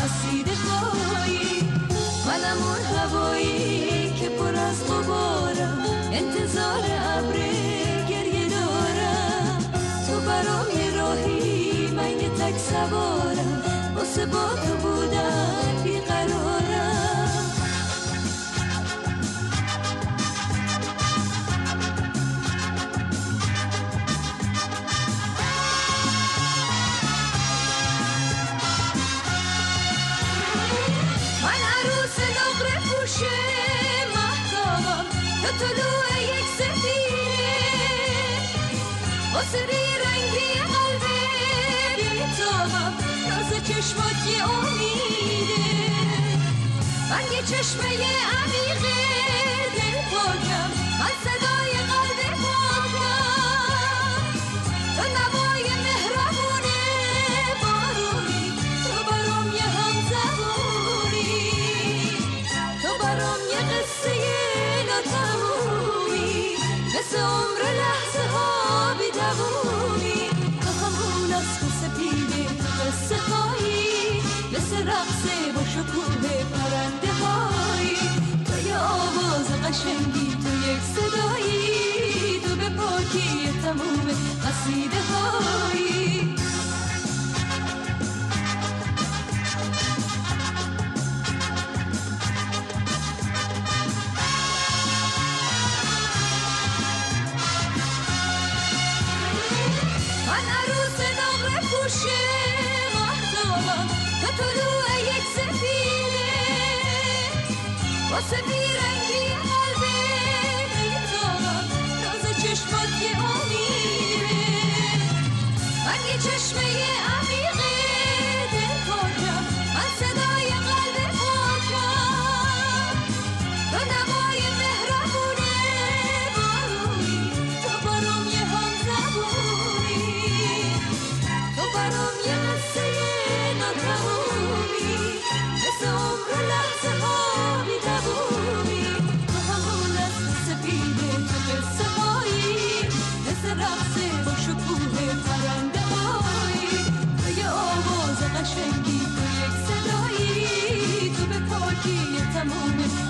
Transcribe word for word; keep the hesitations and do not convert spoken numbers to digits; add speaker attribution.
Speaker 1: قصیده خواهی. منم اون هوایی که پر از غبارم، انتظار ابر گریه دارم. تو برام یه راهی، من یه تک سوارم، واسه با تو بودن بیقرارم. من عروس نقره پوشه مهتابم، تو طلوع یک سفینه، واسه بیرنگی قلب بیتابم، راز چشمات یه امیده. من یه چشمه عمیق دل پاکم، من صدای قلب پاکم، تو نوای مهربونه بارونی، تو برام یه همزبونی، تو برام یه قصه ناتمومی، مثل عمر لحظه ها بی دوومی. تو همون اسب سپیده قصه خواهی، مثل رقصه با شکوه پرنده هایی. تو یه آواز قشنگی، تو یک صدایی، تو به پاکی تموم قصیده هایی. من عروس نقره پوشه مهتابم، تو طلوع یک سفینه، واسه بیرنگی قلب بیتابم، راز چشمات یه امیده. من یه چشمه عمیق دل پاکم، من صدای قلب پاکم، تو نوای مهربونه بارونی، تو برام یه همزبونی، تو برام یه قصه ناتمومی، مثل عمر لحظه ها بی دوومی. تو همون اسب سپیده، تو قصه هایی، مثل رقصه با شکوه پرنده هایی. تو یه آواز قشنگی، تو یک صدایی، تو به پاکی تموم